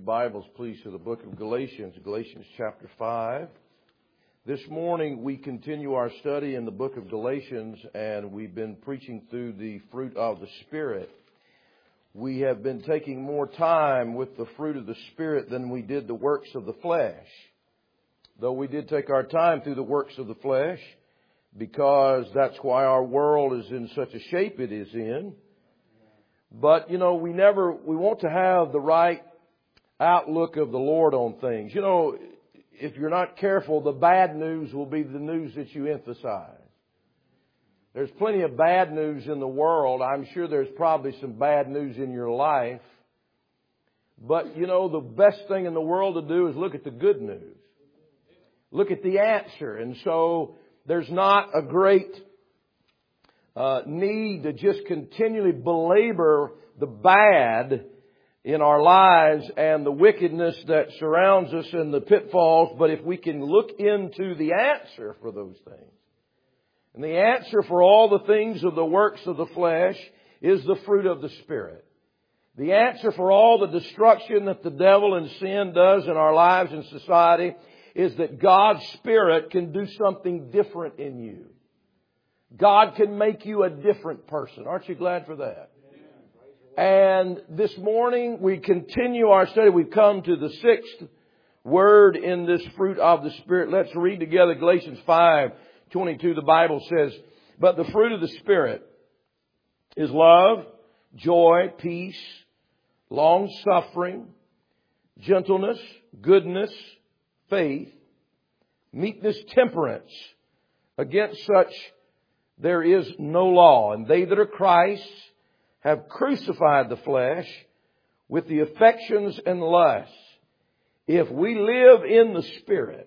your Bibles, please, to the book of Galatians, Galatians chapter 5. This morning we continue our study in the book of Galatians, and we've been preaching through the fruit of the Spirit. We have been taking more time with the fruit of the Spirit than we did the works of the flesh. Though we did take our time through the works of the flesh, because that's why our world is in such a shape it is in. But, we want to have the right outlook of the Lord on things. If you're not careful, the bad news will be the news that you emphasize. There's plenty of bad news in the world. I'm sure there's probably some bad news in your life. But, the best thing in the world to do is look at the good news. Look at the answer. And so there's not a great need to just continually belabor the bad in our lives and the wickedness that surrounds us and the pitfalls. But if we can look into the answer for those things, and the answer for all the things of the works of the flesh is the fruit of the Spirit. The answer for all the destruction that the devil and sin does in our lives and society is that God's Spirit can do something different in you. God can make you a different person. Aren't you glad for that? And this morning we continue our study. We've come to the sixth word in this fruit of the Spirit. Let's read together Galatians 5:22. The Bible says, "But the fruit of the Spirit is love, joy, peace, long-suffering, gentleness, goodness, faith, meekness, temperance. Against such there is no law. And they that are Christ's have crucified the flesh with the affections and lusts. If we live in the Spirit,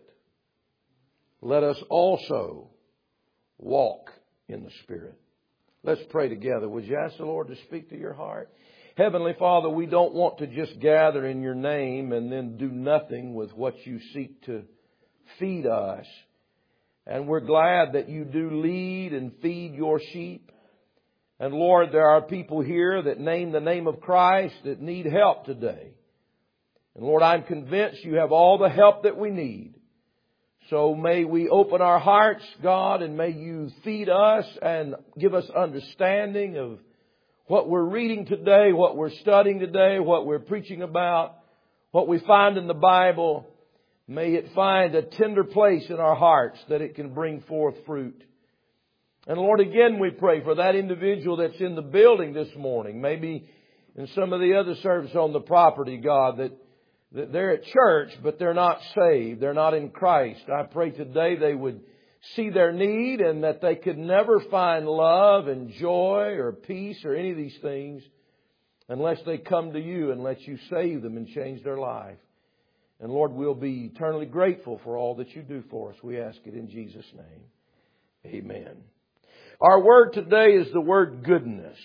let us also walk in the Spirit." Let's pray together. Would you ask the Lord to speak to your heart? Heavenly Father, we don't want to just gather in your name and then do nothing with what you seek to feed us. And we're glad that you do lead and feed your sheep. And Lord, there are people here that name the name of Christ that need help today. And Lord, I'm convinced you have all the help that we need. So may we open our hearts, God, and may you feed us and give us understanding of what we're reading today, what we're studying today, what we're preaching about, what we find in the Bible. May it find a tender place in our hearts that it can bring forth fruit. And Lord, again we pray for that individual that's in the building this morning, maybe in some of the other services on the property, God, that they're at church, but they're not saved. They're not in Christ. I pray today they would see their need and that they could never find love and joy or peace or any of these things unless they come to you and let you save them and change their life. And Lord, we'll be eternally grateful for all that you do for us. We ask it in Jesus' name. Amen. Our word today is the word goodness.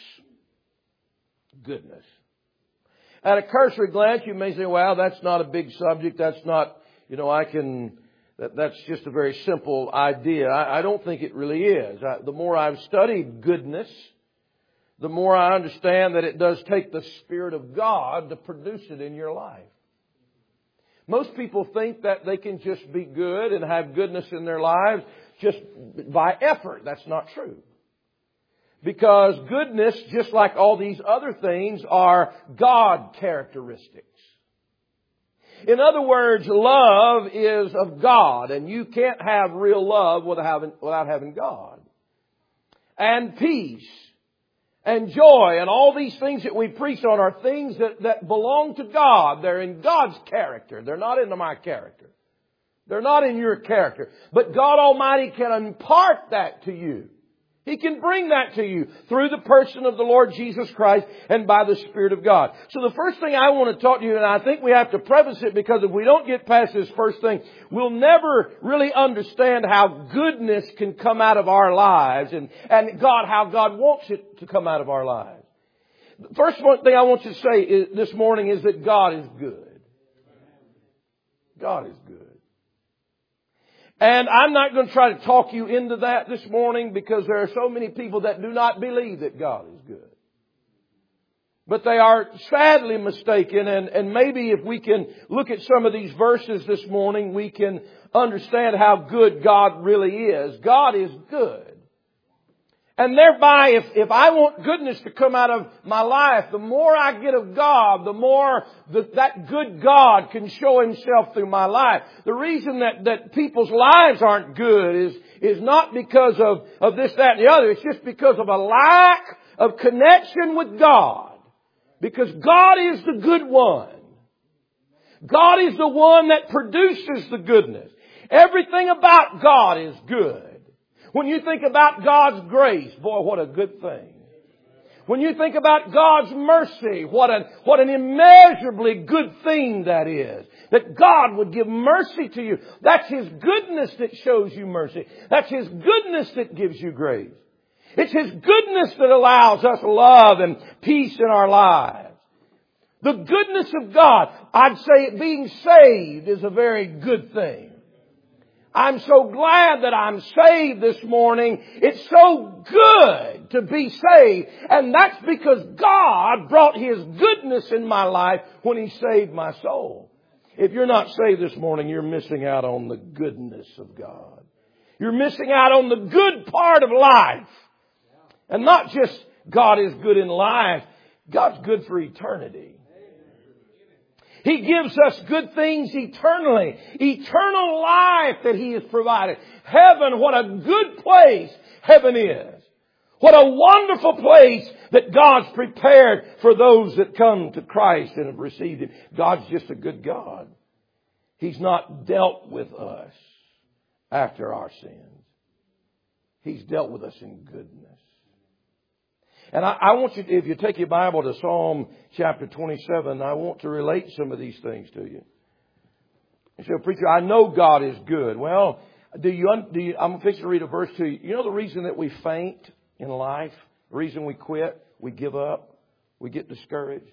Goodness. At a cursory glance, you may say, well, that's not a big subject. That's not, that's just a very simple idea. I don't think it really is. The more I've studied goodness, the more I understand that it does take the Spirit of God to produce it in your life. Most people think that they can just be good and have goodness in their lives just by effort. That's not true. Because goodness, just like all these other things, are God characteristics. In other words, love is of God, and you can't have real love without having God. And peace and joy and all these things that we preach on are things that belong to God. They're in God's character. They're not in my character. They're not in your character. But God Almighty can impart that to you. He can bring that to you through the person of the Lord Jesus Christ and by the Spirit of God. So the first thing I want to talk to you, and I think we have to preface it because if we don't get past this first thing, we'll never really understand how goodness can come out of our lives and how God wants it to come out of our lives. The first thing I want you to say this morning is that God is good. God is good. And I'm not going to try to talk you into that this morning because there are so many people that do not believe that God is good. But they are sadly mistaken, and maybe if we can look at some of these verses this morning, we can understand how good God really is. God is good. And thereby, if I want goodness to come out of my life, the more I get of God, the more that good God can show Himself through my life. The reason that people's lives aren't good is not because of this, that, and the other. It's just because of a lack of connection with God. Because God is the good one. God is the one that produces the goodness. Everything about God is good. When you think about God's grace, boy, what a good thing. When you think about God's mercy, what an immeasurably good thing that is. That God would give mercy to you. That's His goodness that shows you mercy. That's His goodness that gives you grace. It's His goodness that allows us love and peace in our lives. The goodness of God, I'd say being saved is a very good thing. I'm so glad that I'm saved this morning. It's so good to be saved. And that's because God brought His goodness in my life when He saved my soul. If you're not saved this morning, you're missing out on the goodness of God. You're missing out on the good part of life. And not just God is good in life. God's good for eternity. He gives us good things eternally. Eternal life that He has provided. Heaven, what a good place heaven is. What a wonderful place that God's prepared for those that come to Christ and have received Him. God's just a good God. He's not dealt with us after our sins. He's dealt with us in goodness. And I want you, if you take your Bible to Psalm chapter 27, I want to relate some of these things to you. You say, preacher, I know God is good. Well, I'm fixing to read a verse to you. You know the reason that we faint in life? The reason we quit, we give up, we get discouraged,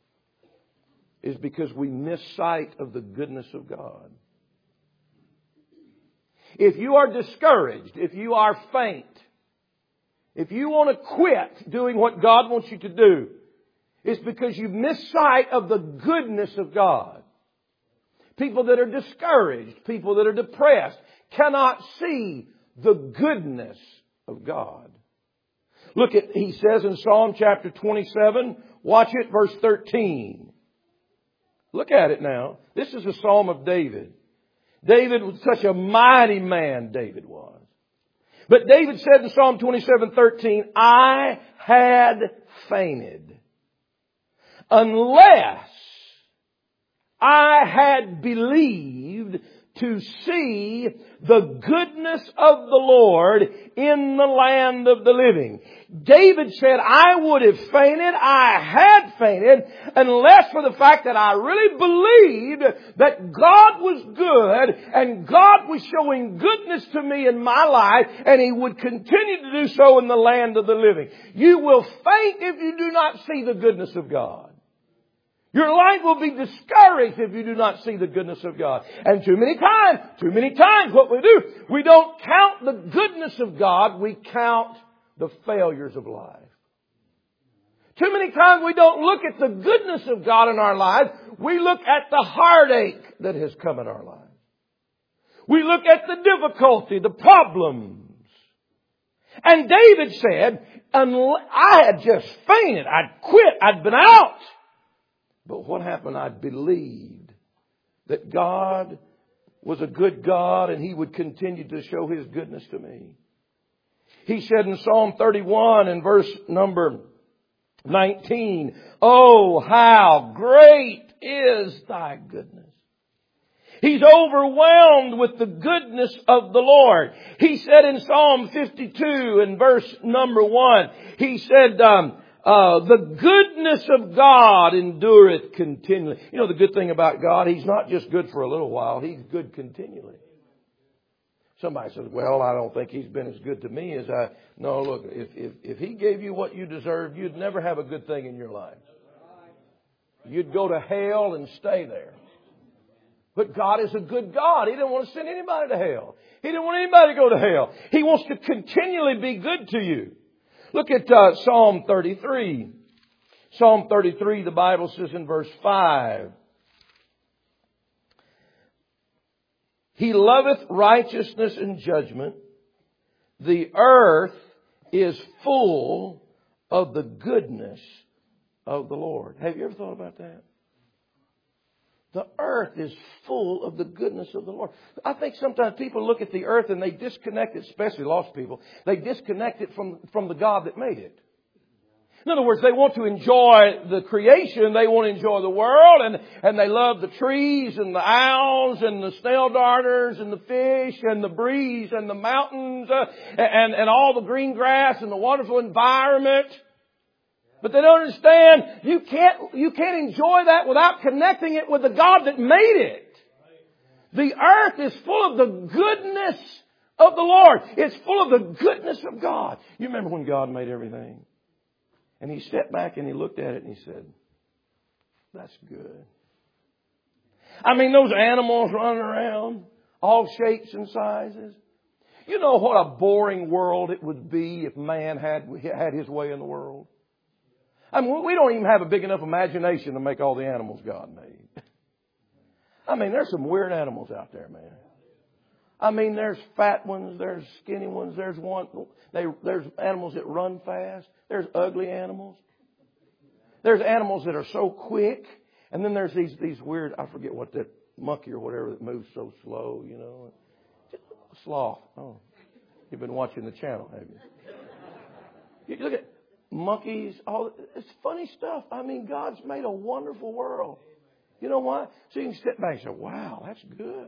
is because we miss sight of the goodness of God. If you are discouraged, if you are faint, if you want to quit doing what God wants you to do, it's because you've missed sight of the goodness of God. People that are discouraged, people that are depressed, cannot see the goodness of God. Look at, he says in Psalm chapter 27, watch it, verse 13. Look at it now. This is a Psalm of David. David was such a mighty man, David was. But David said in Psalm 27:13, I had fainted unless I had believed to see the goodness of the Lord in the land of the living. David said, I would have fainted, I had fainted, unless for the fact that I really believed that God was good and God was showing goodness to me in my life and He would continue to do so in the land of the living. You will faint if you do not see the goodness of God. Your life will be discouraged if you do not see the goodness of God. And too many times what we do, we don't count the goodness of God, we count the failures of life. Too many times we don't look at the goodness of God in our lives, we look at the heartache that has come in our lives. We look at the difficulty, the problems. And David said, I had just fainted, I'd quit, I'd been out. But what happened? I believed that God was a good God and He would continue to show His goodness to me. He said in Psalm 31 and verse number 19, oh, how great is Thy goodness. He's overwhelmed with the goodness of the Lord. He said in Psalm 52 and verse number 1, He said, the goodness of God endureth continually. You know the good thing about God, He's not just good for a little while, He's good continually. Somebody says, well, I don't think He's been as good to me as I... No, look, if He gave you what you deserved, you'd never have a good thing in your life. You'd go to hell and stay there. But God is a good God. He didn't want to send anybody to hell. He didn't want anybody to go to hell. He wants to continually be good to you. Look at Psalm 33. Psalm 33, the Bible says in verse 5, He loveth righteousness and judgment. The earth is full of the goodness of the Lord. Have you ever thought about that? The earth is full of the goodness of the Lord. I think sometimes people look at the earth and they disconnect it, especially lost people. They disconnect it from the God that made it. In other words, they want to enjoy the creation. They want to enjoy the world. And they love the trees and the owls and the snail darters and the fish and the breeze and the mountains and all the green grass and the wonderful environment. But they don't understand you can't enjoy that without connecting it with the God that made it. The earth is full of the goodness of the Lord. It's full of the goodness of God. You remember when God made everything? And He stepped back and He looked at it and He said, that's good. I mean, those animals running around, all shapes and sizes. You know what a boring world it would be if man had his way in the world? I mean, we don't even have a big enough imagination to make all the animals God made. I mean, there's some weird animals out there, man. I mean, there's fat ones, there's skinny ones, there's animals that run fast, there's ugly animals. There's animals that are so quick, and then there's these weird, I forget what that monkey or whatever that moves so slow, you know. Sloth. Oh, you've been watching the channel, have you? You look at monkeys, it's funny stuff. I mean, God's made a wonderful world. You know why? So you can step back and say, wow, that's good.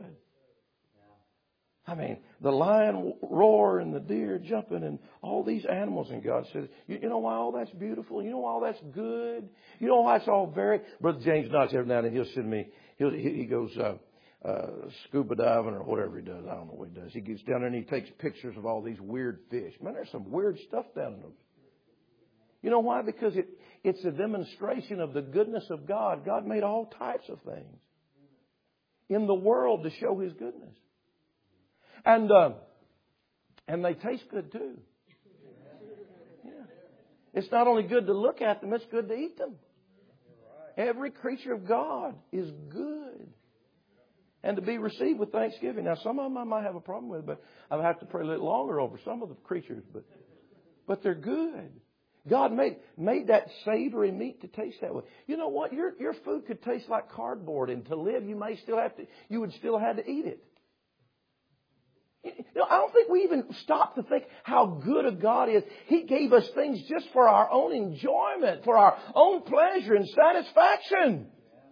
I mean, the lion roar and the deer jumping and all these animals. And God says, you know why all that's beautiful? You know why all that's good? You know why it's all very... Brother James Knotts every now and then he'll send me... He goes scuba diving or whatever he does. I don't know what he does. He gets down there and he takes pictures of all these weird fish. Man, there's some weird stuff down in them. You know why? Because it's a demonstration of the goodness of God. God made all types of things in the world to show His goodness. And they taste good too. Yeah. It's not only good to look at them, it's good to eat them. Every creature of God is good. And to be received with thanksgiving. Now, some of them I might have a problem with, but I'll have to pray a little longer over some of the creatures. But they're good. God made that savory meat to taste that way. You know what? Your food could taste like cardboard, and to live, you would still have to eat it. You know, I don't think we even stop to think how good a God is. He gave us things just for our own enjoyment, for our own pleasure and satisfaction.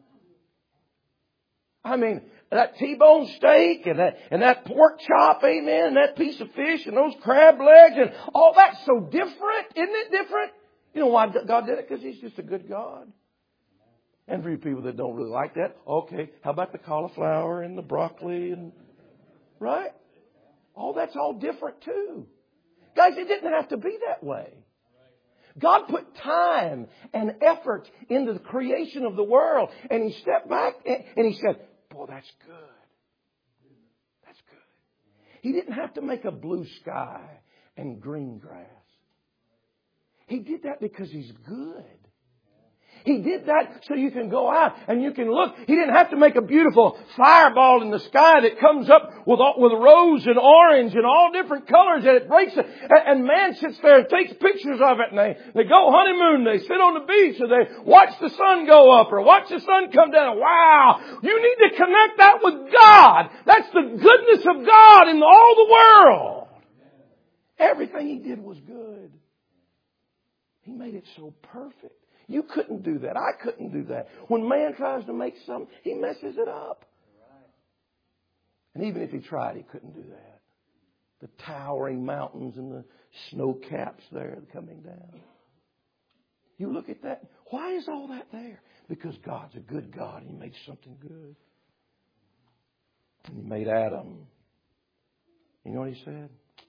I mean, that T-bone steak and that pork chop, amen, and that piece of fish and those crab legs and all that's so different. Isn't it different? You know why God did it? Because He's just a good God. And for you people that don't really like that, okay, how about the cauliflower and the broccoli and, right? That's all different too. Guys, it didn't have to be that way. God put time and effort into the creation of the world. And He stepped back and He said, boy, that's good. That's good. He didn't have to make a blue sky and green grass. He did that because He's good. He did that so you can go out and you can look. He didn't have to make a beautiful fireball in the sky that comes up with rose and orange and all different colors and it breaks it. And man sits there and takes pictures of it and they go honeymoon. They sit on the beach or they watch the sun go up or watch the sun come down. Wow! You need to connect that with God. That's the goodness of God in all the world. Everything He did was good. He made it so perfect. You couldn't do that. I couldn't do that. When man tries to make something, he messes it up. And even if he tried, he couldn't do that. The towering mountains and the snow caps there coming down. You look at that. Why is all that there? Because God's a good God. He made something good. And He made Adam. You know what He said?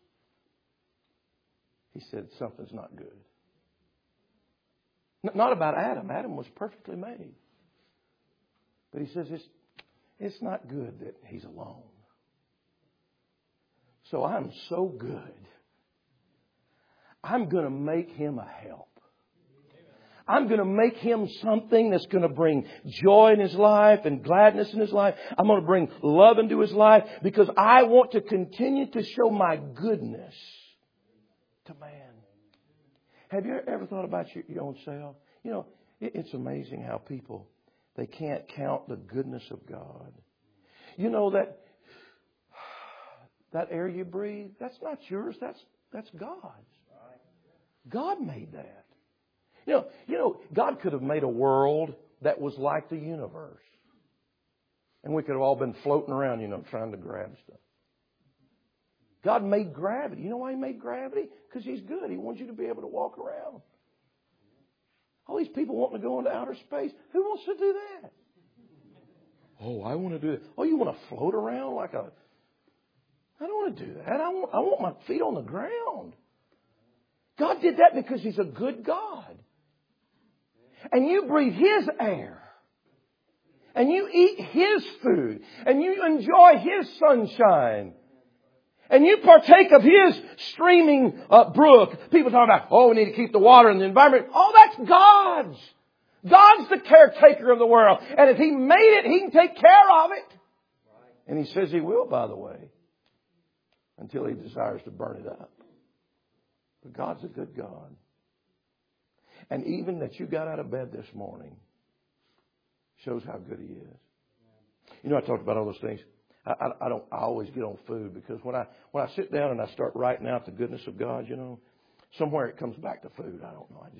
He said something's not good. Not about Adam. Adam was perfectly made. But He says it's not good that he's alone. So I'm so good. I'm going to make him a help. I'm going to make him something that's going to bring joy in his life and gladness in his life. I'm going to bring love into his life because I want to continue to show my goodness to man. Have you ever thought about your own self? You know, it's amazing how people, they can't count the goodness of God. You know that air you breathe, that's not yours, that's God's. God made that. You know, God could have made a world that was like the universe. And we could have all been floating around, trying to grab stuff. God made gravity. You know why He made gravity? Because He's good. He wants you to be able to walk around. All these people wanting to go into outer space. Who wants to do that? Oh, I want to do it. Oh, you want to float around like a... I don't want to do that. I want my feet on the ground. God did that because He's a good God. And you breathe His air. And you eat His food. And you enjoy His sunshine. And you partake of His streaming brook. People talk about, we need to keep the water and the environment. Oh, that's God's. God's the caretaker of the world. And if He made it, He can take care of it. And He says He will, by the way. Until He desires to burn it up. But God's a good God. And even that you got out of bed this morning shows how good He is. I talked about all those things. I always get on food because when I sit down and I start writing out the goodness of God, somewhere it comes back to food. I don't know.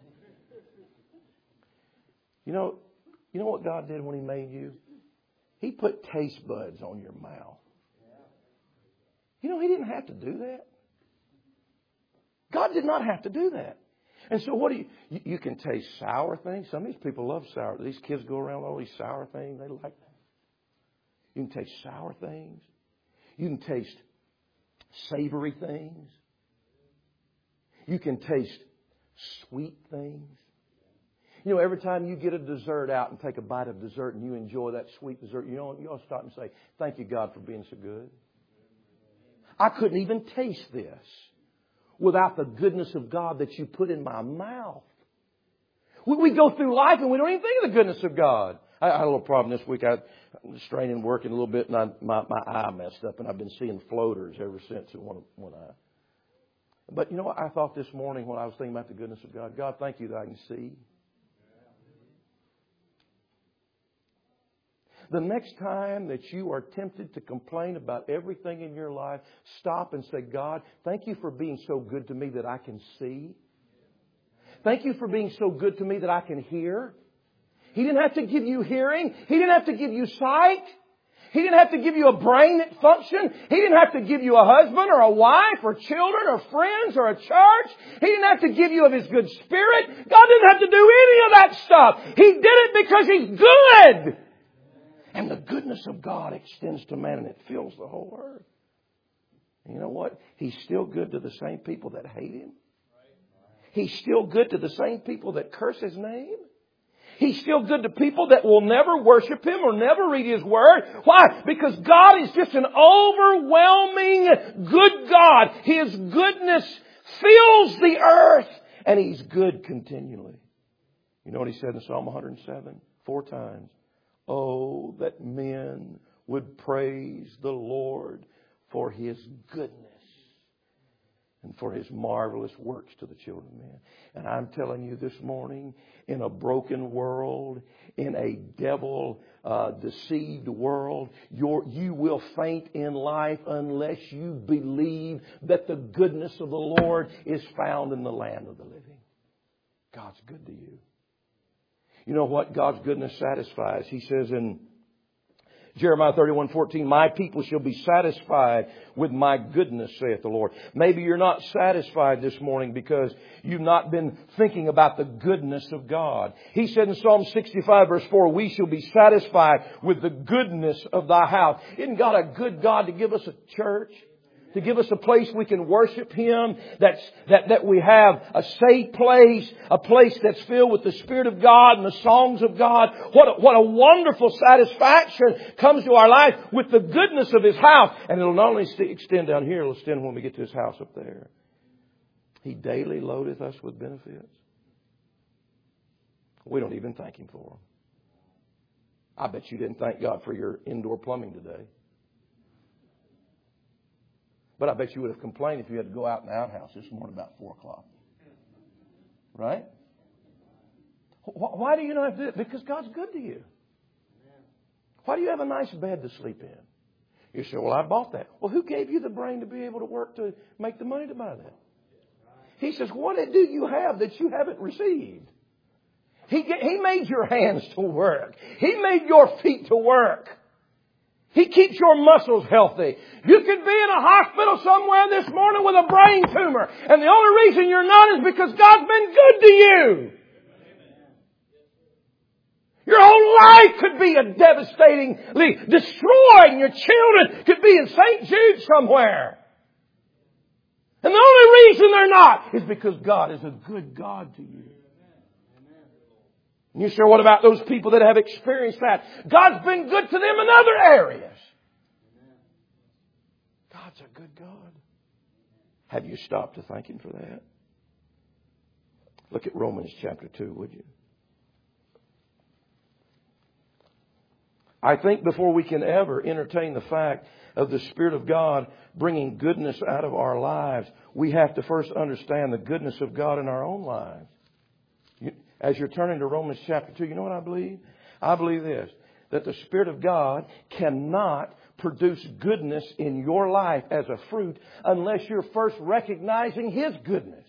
You know what God did when He made you? He put taste buds on your mouth. He didn't have to do that. God did not have to do that. And so what do you can taste sour things. Some of these people love sour. These kids go around with all these sour things. They like that. You can taste sour things. You can taste savory things. You can taste sweet things. Every time you get a dessert out and take a bite of dessert and you enjoy that sweet dessert, you ought to stop and say, thank you, God, for being so good. I couldn't even taste this without the goodness of God that you put in my mouth. We go through life and we don't even think of the goodness of God. I had a little problem this week. I'm straining working a little bit and my eye messed up and I've been seeing floaters ever since in one eye. But you know what I thought this morning when I was thinking about the goodness of God? God, thank you that I can see. The next time that you are tempted to complain about everything in your life, stop and say, God, thank you for being so good to me that I can see. Thank you for being so good to me that I can hear. He didn't have to give you hearing. He didn't have to give you sight. He didn't have to give you a brain that functioned. He didn't have to give you a husband or a wife or children or friends or a church. He didn't have to give you of His good Spirit. God didn't have to do any of that stuff. He did it because He's good. And the goodness of God extends to man and it fills the whole earth. And you know what? He's still good to the same people that hate Him. He's still good to the same people that curse His name. He's still good to people that will never worship Him or never read His Word. Why? Because God is just an overwhelming good God. His goodness fills the earth and He's good continually. You know what He said in Psalm 107? 4 times. Oh, that men would praise the Lord for His goodness and for His marvelous works to the children of men. And I'm telling you this morning, in a broken world, in a devil-deceived world, you will faint in life unless you believe that the goodness of the Lord is found in the land of the living. God's good to you. You know what? God's goodness satisfies. He says in Jeremiah 31:14, my people shall be satisfied with my goodness, saith the Lord. Maybe you're not satisfied this morning because you've not been thinking about the goodness of God. He said in Psalm 65 verse 4, we shall be satisfied with the goodness of thy house. Isn't God a good God to give us a church? To give us a place we can worship Him, that we have a safe place, a place that's filled with the Spirit of God and the songs of God. What a wonderful satisfaction comes to our life with the goodness of His house. And it'll not only extend down here, it'll extend when we get to His house up there. He daily loadeth us with benefits. We don't even thank Him for them. I bet you didn't thank God for your indoor plumbing today. But I bet you would have complained if you had to go out in the outhouse this morning about 4 o'clock. Right? Why do you not have to do it? Because God's good to you. Why do you have a nice bed to sleep in? You say, well, I bought that. Well, who gave you the brain to be able to work to make the money to buy that? He says, what do you have that you haven't received? He made your hands to work. He made your feet to work. He keeps your muscles healthy. You could be in a hospital somewhere this morning with a brain tumor. And the only reason you're not is because God's been good to you. Your whole life could be a devastatingly destroyed. Your children could be in St. Jude somewhere. And the only reason they're not is because God is a good God to you. And you say, what about those people that have experienced that? God's been good to them in other areas. God's a good God. Have you stopped to thank Him for that? Look at Romans chapter 2, would you? I think before we can ever entertain the fact of the Spirit of God bringing goodness out of our lives, we have to first understand the goodness of God in our own lives. As you're turning to Romans chapter 2, you know what I believe? I believe this, that the Spirit of God cannot produce goodness in your life as a fruit unless you're first recognizing His goodness.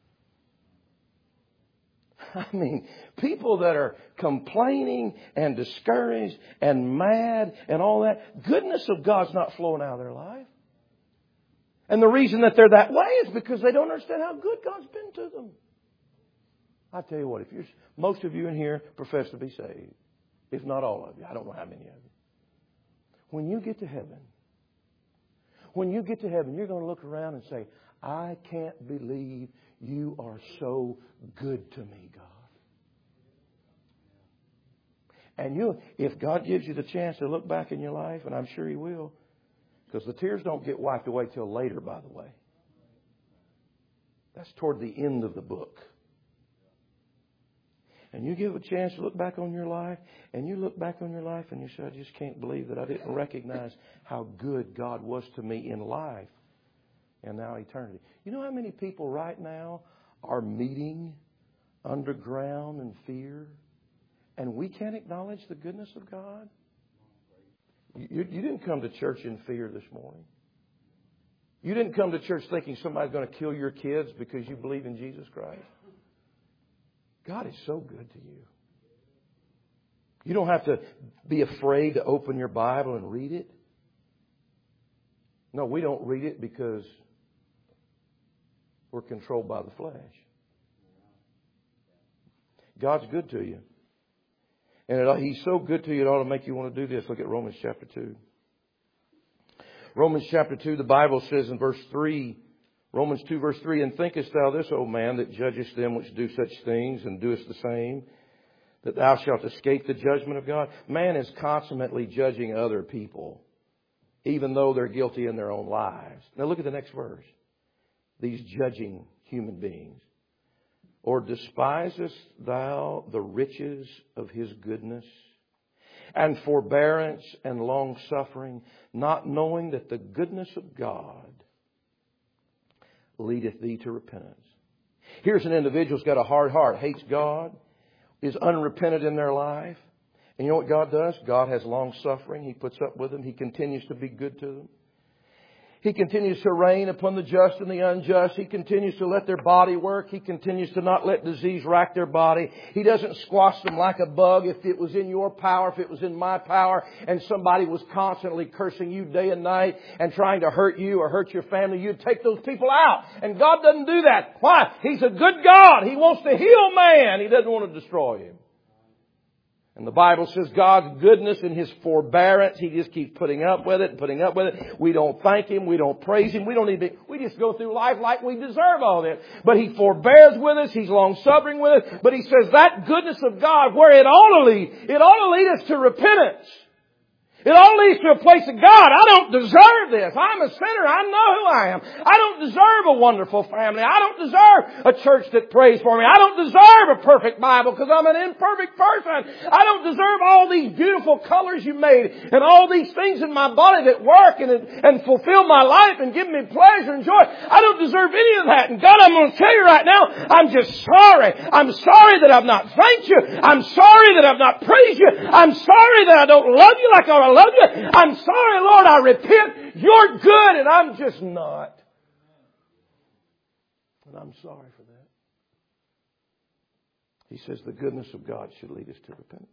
I mean, people that are complaining and discouraged and mad and all that, goodness of God's not flowing out of their life. And the reason that they're that way is because they don't understand how good God's been to them. I tell you what, most of you in here profess to be saved, if not all of you, I don't know how many of you. When you get to heaven, you're going to look around and say, I can't believe you are so good to me, God. And if God gives you the chance to look back in your life, and I'm sure He will, because the tears don't get wiped away till later, by the way. That's toward the end of the book. And you give a chance to look back on your life, and you look back on your life and you say, I just can't believe that I didn't recognize how good God was to me in life and now eternity. You know how many people right now are meeting underground in fear, and we can't acknowledge the goodness of God? You didn't come to church in fear this morning. You didn't come to church thinking somebody's going to kill your kids because you believe in Jesus Christ. God is so good to you. You don't have to be afraid to open your Bible and read it. No, we don't read it because we're controlled by the flesh. God's good to you. And He's so good to you, it ought to make you want to do this. Look at Romans chapter 2. Romans chapter 2, the Bible says in verse 3, Romans 2 verse 3, and thinkest thou this, O man, that judgest them which do such things, and doest the same, that thou shalt escape the judgment of God? Man is consummately judging other people, even though they're guilty in their own lives. Now look at the next verse. These judging human beings. Or despisest thou the riches of His goodness and forbearance and long suffering, not knowing that the goodness of God leadeth thee to repentance? Here's an individual who's got a hard heart, hates God, is unrepentant in their life. And you know what God does? God has long suffering. He puts up with them. He continues to be good to them. He continues to reign upon the just and the unjust. He continues to let their body work. He continues to not let disease rack their body. He doesn't squash them like a bug. If it was in your power, if it was in my power, and somebody was constantly cursing you day and night and trying to hurt you or hurt your family, you'd take those people out. And God doesn't do that. Why? He's a good God. He wants to heal man. He doesn't want to destroy him. And the Bible says God's goodness and His forbearance, He just keeps putting up with it and putting up with it. We don't thank Him. We don't praise Him. We just go through life like we deserve all this. But He forbears with us. He's long-suffering with us. But He says that goodness of God, where it ought to lead us to repentance. It all leads to a place of God. I don't deserve this. I'm a sinner. I know who I am. I don't deserve a wonderful family. I don't deserve a church that prays for me. I don't deserve a perfect Bible because I'm an imperfect person. I don't deserve all these beautiful colors you made and all these things in my body that work and fulfill my life and give me pleasure and joy. I don't deserve any of that. And God, I'm going to tell you right now, I'm just sorry. I'm sorry that I've not thanked you. I'm sorry that I've not praised you. I'm sorry that I don't love you like I love you. I'm sorry, Lord, I repent. You're good and I'm just not. And I'm sorry for that. He says the goodness of God should lead us to repentance.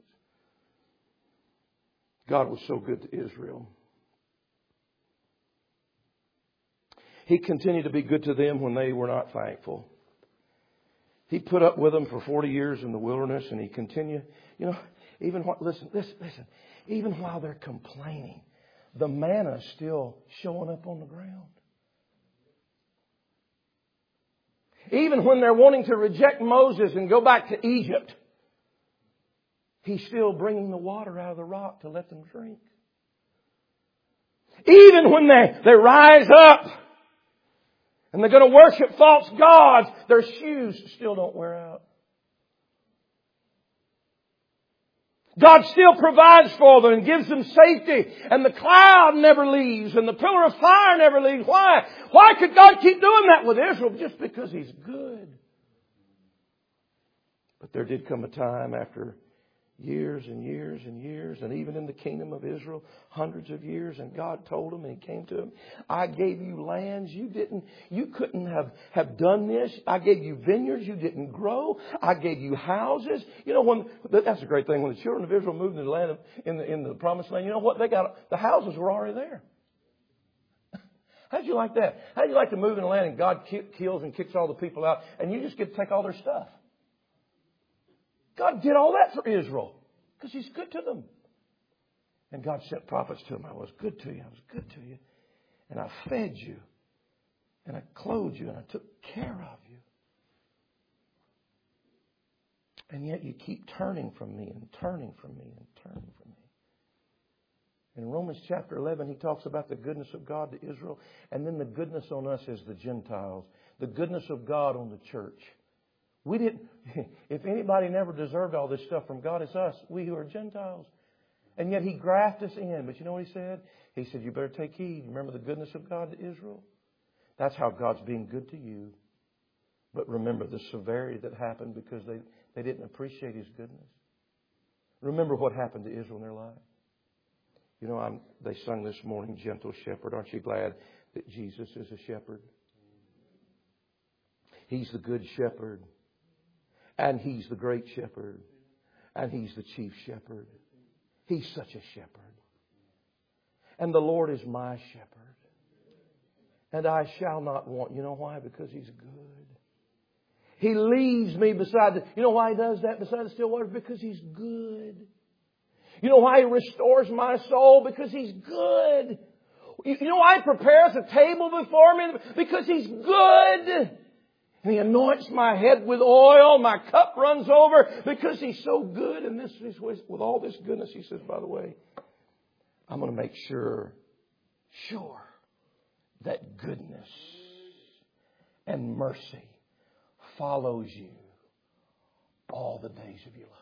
God was so good to Israel. He continued to be good to them when they were not thankful. He put up with them for 40 years in the wilderness, and He continued. You know, listen. Even while they're complaining, the manna's still showing up on the ground. Even when they're wanting to reject Moses and go back to Egypt, He's still bringing the water out of the rock to let them drink. Even when they rise up and they're going to worship false gods, their shoes still don't wear out. God still provides for them and gives them safety. And the cloud never leaves and the pillar of fire never leaves. Why? Why could God keep doing that with Israel? Just because He's good. But there did come a time after years and years and years, and even in the kingdom of Israel, hundreds of years, and God told him, and He came to him, I gave you lands, you couldn't have done this. I gave you vineyards, you didn't grow. I gave you houses. You know, that's a great thing. When the children of Israel moved into the land in the promised land, you know what? The houses were already there. How'd you like that? How'd you like to move in the land and God kills and kicks all the people out, and you just get to take all their stuff? God did all that for Israel because He's good to them. And God sent prophets to them. I was good to you. I was good to you. And I fed you. And I clothed you. And I took care of you. And yet you keep turning from me and turning from me and turning from me. In Romans chapter 11, he talks about the goodness of God to Israel. And then the goodness on us as the Gentiles. The goodness of God on the church. We didn't, if anybody never deserved all this stuff from God, it's us, we who are Gentiles. And yet He grafted us in. But you know what He said? He said, you better take heed. Remember the goodness of God to Israel? That's how God's being good to you. But remember the severity that happened because they didn't appreciate His goodness. Remember what happened to Israel in their life. You know, they sung this morning, Gentle Shepherd. Aren't you glad that Jesus is a shepherd? He's the good shepherd. And He's the great shepherd. And He's the chief shepherd. He's such a shepherd. And the Lord is my shepherd. And I shall not want. You know why? Because He's good. He leads me beside you know why He does that beside the still waters? Because He's good. You know why He restores my soul? Because He's good. You know why He prepares a table before me? Because He's good. And He anoints my head with oil. My cup runs over because He's so good. And this is with all this goodness, He says, by the way, I'm going to make sure that goodness and mercy follows you all the days of your life.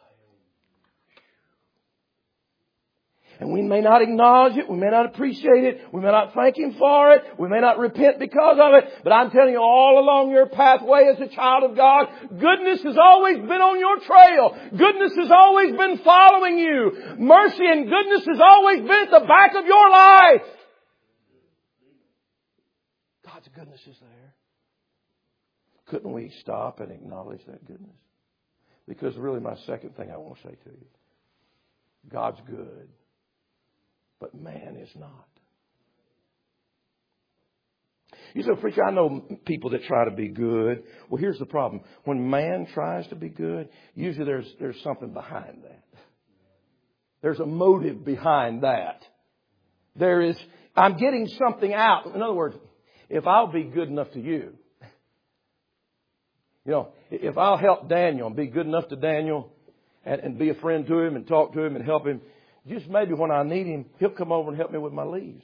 And we may not acknowledge it. We may not appreciate it. We may not thank Him for it. We may not repent because of it. But I'm telling you, all along your pathway as a child of God, goodness has always been on your trail. Goodness has always been following you. Mercy and goodness has always been at the back of your life. God's goodness is there. Couldn't we stop and acknowledge that goodness? Because really my second thing I want to say to you, God's good. But man is not. You say, preacher, I know people that try to be good. Well, here's the problem. When man tries to be good, usually there's something behind that. There's a motive behind that. I'm getting something out. In other words, if I'll be good enough to you, you know, if I'll help Daniel and be good enough to Daniel and be a friend to him and talk to him and help him, just maybe when I need Him, He'll come over and help me with my leaves.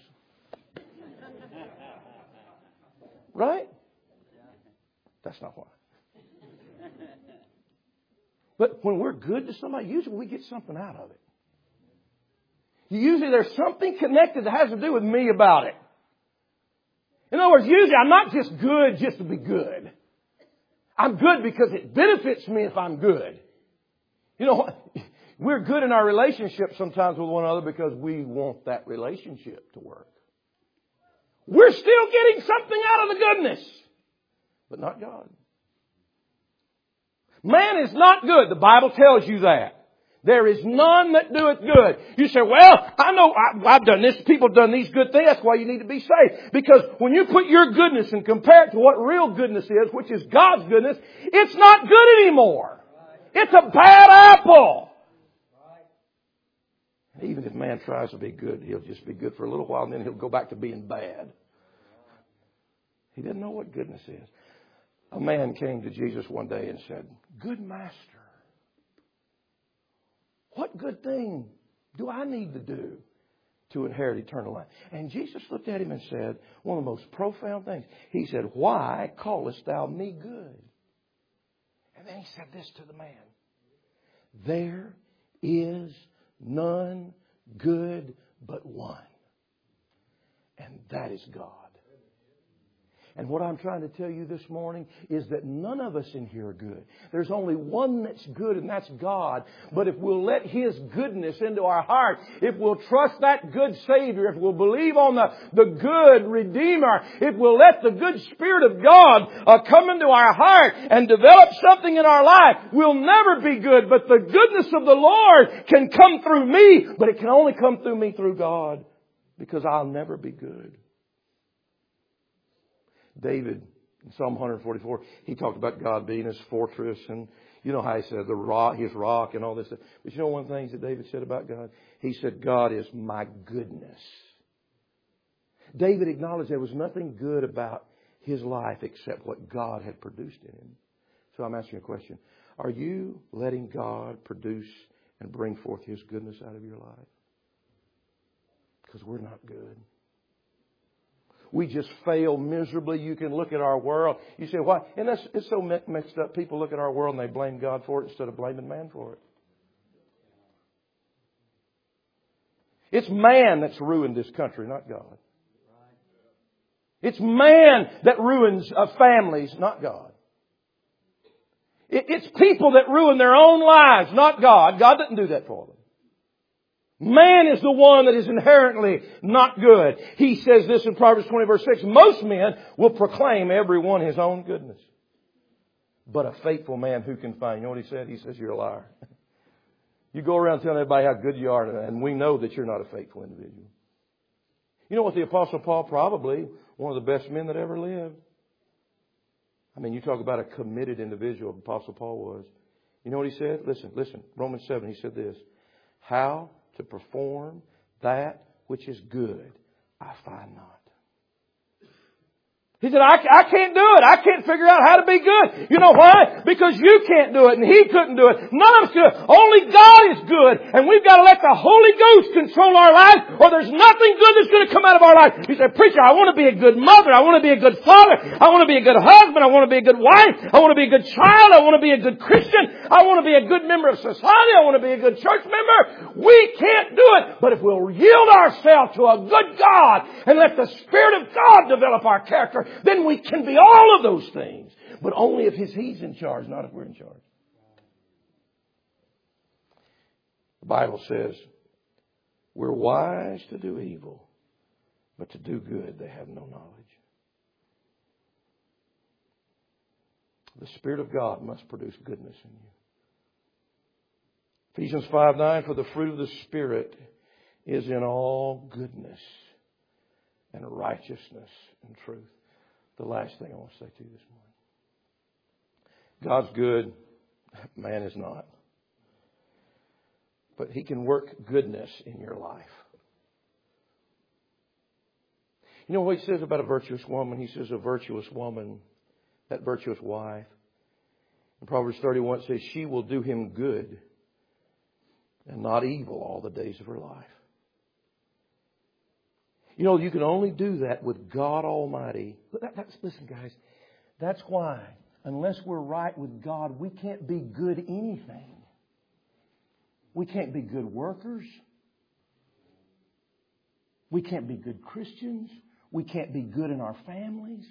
Right? That's not why. But when we're good to somebody, usually we get something out of it. Usually there's something connected that has to do with me about it. In other words, usually I'm not just good just to be good. I'm good because it benefits me if I'm good. You know, we're good in our relationship sometimes with one another because we want that relationship to work. We're still getting something out of the goodness, but not God. Man is not good. The Bible tells you that. There is none that doeth good. You say, well, I know I've done this. People have done these good things. That's why you need to be saved. Because when you put your goodness and compare it to what real goodness is, which is God's goodness, it's not good anymore. It's a bad apple. Even if man tries to be good, he'll just be good for a little while and then he'll go back to being bad. He didn't know what goodness is. A man came to Jesus one day and said, "Good master, what good thing do I need to do to inherit eternal life?" And Jesus looked at him and said, one of the most profound things. He said, "Why callest thou me good?" And then he said this to the man. "There is none good but one. And that is God." And what I'm trying to tell you this morning is that none of us in here are good. There's only one that's good, and that's God. But if we'll let His goodness into our heart, if we'll trust that good Savior, if we'll believe on the good Redeemer, if we'll let the good Spirit of God come into our heart and develop something in our life, we'll never be good. But the goodness of the Lord can come through me, but it can only come through me through God, because I'll never be good. David, in Psalm 144, he talked about God being His fortress, and you know how he said the rock, His rock, and all this stuff. But you know one of the things that David said about God? He said, "God is my goodness." David acknowledged there was nothing good about his life except what God had produced in him. So I'm asking you a question. Are you letting God produce and bring forth His goodness out of your life? Because we're not good. We just fail miserably. You can look at our world. You say, why? And it's so mixed up. People look at our world and they blame God for it instead of blaming man for it. It's man that's ruined this country, not God. It's man that ruins families, not God. It's people that ruin their own lives, not God. God didn't do that for them. Man is the one that is inherently not good. He says this in Proverbs 20 verse 6. Most men will proclaim every one his own goodness. But a faithful man who can find? You know what he said? He says, "You're a liar." You go around telling everybody how good you are, and we know that you're not a faithful individual. You know what, the Apostle Paul, probably one of the best men that ever lived. I mean, you talk about a committed individual, Apostle Paul was. You know what he said? Listen. Romans 7, he said this. "How to perform that which is good, I find not." He said, I can't do it. I can't figure out how to be good. You know why? Because you can't do it and he couldn't do it. None of us could. Only God is good. And we've got to let the Holy Ghost control our lives, or there's nothing good that's going to come out of our life. He said, "Preacher, I want to be a good mother. I want to be a good father. I want to be a good husband. I want to be a good wife. I want to be a good child. I want to be a good Christian. I want to be a good member of society. I want to be a good church member." We can't do it. But if we'll yield ourselves to a good God and let the Spirit of God develop our character, then we can be all of those things. But only if He's in charge, not if we're in charge. The Bible says, we're wise to do evil, but to do good they have no knowledge. The Spirit of God must produce goodness in you. Ephesians 5:9, "For the fruit of the Spirit is in all goodness and righteousness and truth." The last thing I want to say to you this morning. God's good. Man is not. But He can work goodness in your life. You know what He says about a virtuous woman? He says a virtuous woman, that virtuous wife. In Proverbs 31 it says, "She will do him good and not evil all the days of her life. You know, you can only do that with God Almighty. Listen, guys, that's why, unless we're right with God, we can't be good anything. We can't be good workers. We can't be good Christians. We can't be good in our families.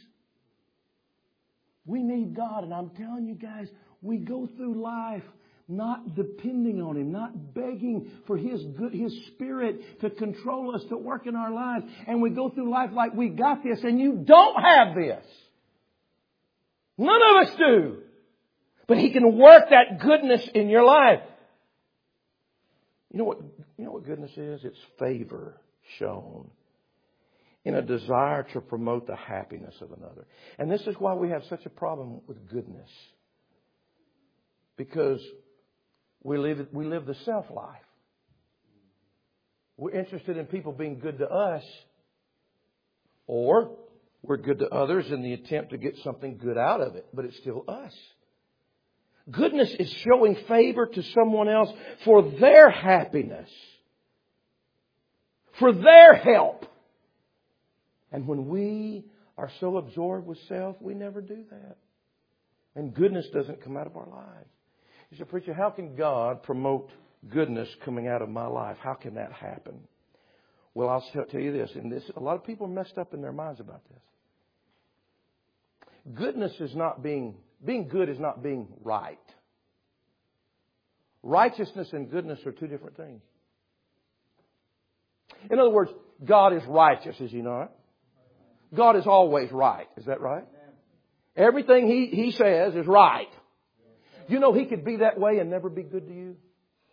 We need God, and I'm telling you guys, we go through life not depending on Him, not begging for His Spirit to control us, to work in our lives. And we go through life like we got this, and you don't have this. None of us do. But He can work that goodness in your life. You know what goodness is? It's favor shown in a desire to promote the happiness of another. And this is why we have such a problem with goodness. Because we live the self life. We're interested in people being good to us, or we're good to others in the attempt to get something good out of it, but it's still us. Goodness is showing favor to someone else for their happiness, for their help. And when we are so absorbed with self, we never do that. And goodness doesn't come out of our lives. You say, preacher, how can God promote goodness coming out of my life? How can that happen? Well, I'll tell you this, and a lot of people are messed up in their minds about this. Goodness is not being good is not being right. Righteousness and goodness are two different things. In other words, God is righteous, is He not? God is always right. Is that right? Everything He says is right. You know He could be that way and never be good to you.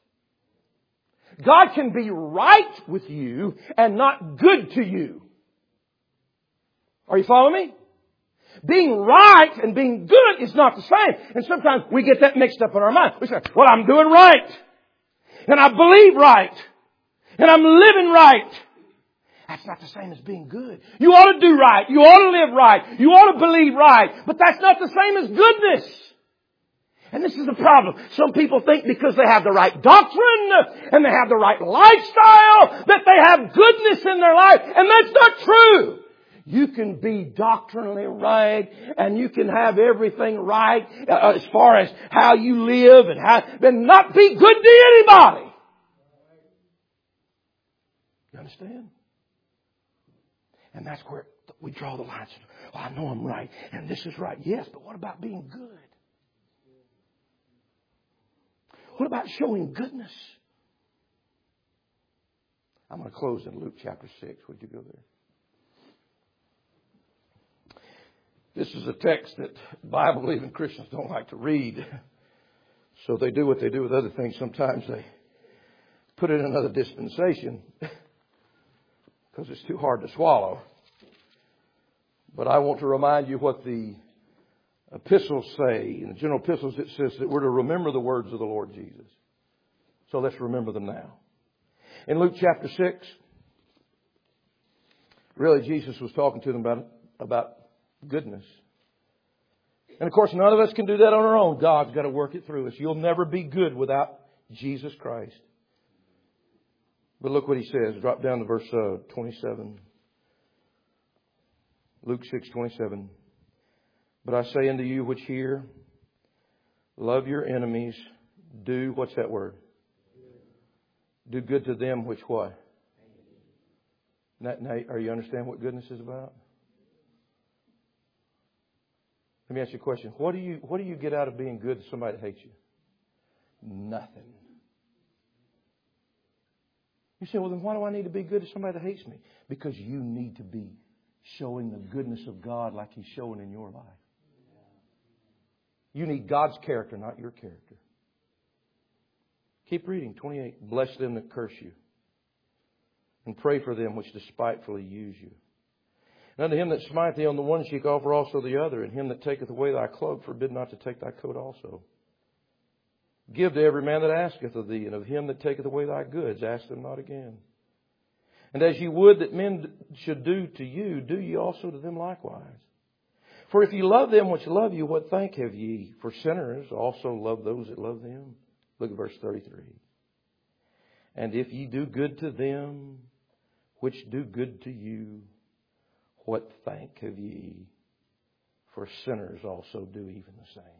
God can be right with you and not good to you. Are you following me? Being right and being good is not the same. And sometimes we get that mixed up in our mind. We say, well, I'm doing right. And I believe right. And I'm living right. That's not the same as being good. You ought to do right. You ought to live right. You ought to believe right. But that's not the same as goodness. And this is the problem. Some people think because they have the right doctrine and they have the right lifestyle that they have goodness in their life. And that's not true. You can be doctrinally right and you can have everything right as far as how you live and not be good to anybody. You understand? And that's where we draw the line. Well, I know I'm right and this is right. Yes, but what about being good? What about showing goodness? I'm going to close in Luke chapter 6. Would you go there? This is a text that Bible-believing Christians don't like to read. So they do what they do with other things. Sometimes they put it in another dispensation because it's too hard to swallow. But I want to remind you what the epistles say. In the general epistles it says that we're to remember the words of the Lord Jesus. So let's remember them now. In Luke chapter 6, really Jesus was talking to them about goodness. And of course none of us can do that on our own. God's got to work it through us. You'll never be good without Jesus Christ. But look what He says. Drop down to verse 27. Luke 6:27. But I say unto you which hear, love your enemies, do, what's that word? Do good to them which what? Now, are you understand what goodness is about? Let me ask you a question. What do you get out of being good to somebody that hates you? Nothing. You say, well then why do I need to be good to somebody that hates me? Because you need to be showing the goodness of God like He's showing in your life. You need God's character, not your character. Keep reading. 28. Bless them that curse you, and pray for them which despitefully use you. And unto him that smite thee on the one cheek offer also the other, and him that taketh away thy cloak forbid not to take thy coat also. Give to every man that asketh of thee, and of him that taketh away thy goods ask them not again. And as ye would that men should do to you, do ye also to them likewise. For if ye love them which love you, what thank have ye? For sinners also love those that love them. Look at verse 33. And if ye do good to them which do good to you, what thank have ye? For sinners also do even the same.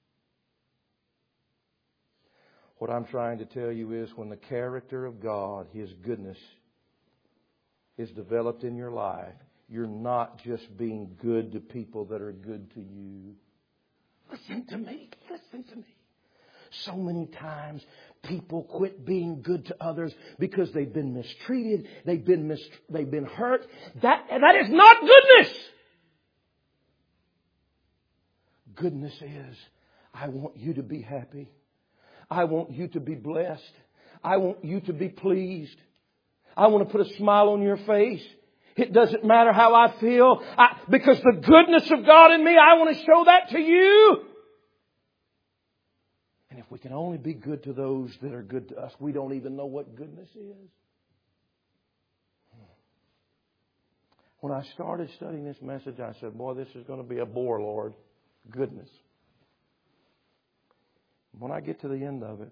What I'm trying to tell you is when the character of God, His goodness, is developed in your life, you're not just being good to people that are good to you. Listen to me. Listen to me. So many times people quit being good to others because they've been mistreated, they've been hurt. That is not goodness. Goodness is, I want you to be happy. I want you to be blessed. I want you to be pleased. I want to put a smile on your face. It doesn't matter how I feel. Because the goodness of God in me, I want to show that to you. And if we can only be good to those that are good to us, we don't even know what goodness is. When I started studying this message, I said, boy, this is going to be a bore, Lord. Goodness. When I get to the end of it,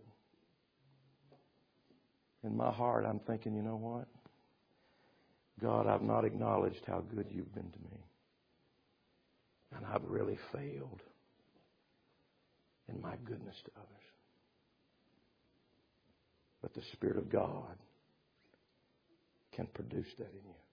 in my heart, I'm thinking, you know what? God, I've not acknowledged how good you've been to me. And I've really failed in my goodness to others. But the Spirit of God can produce that in you.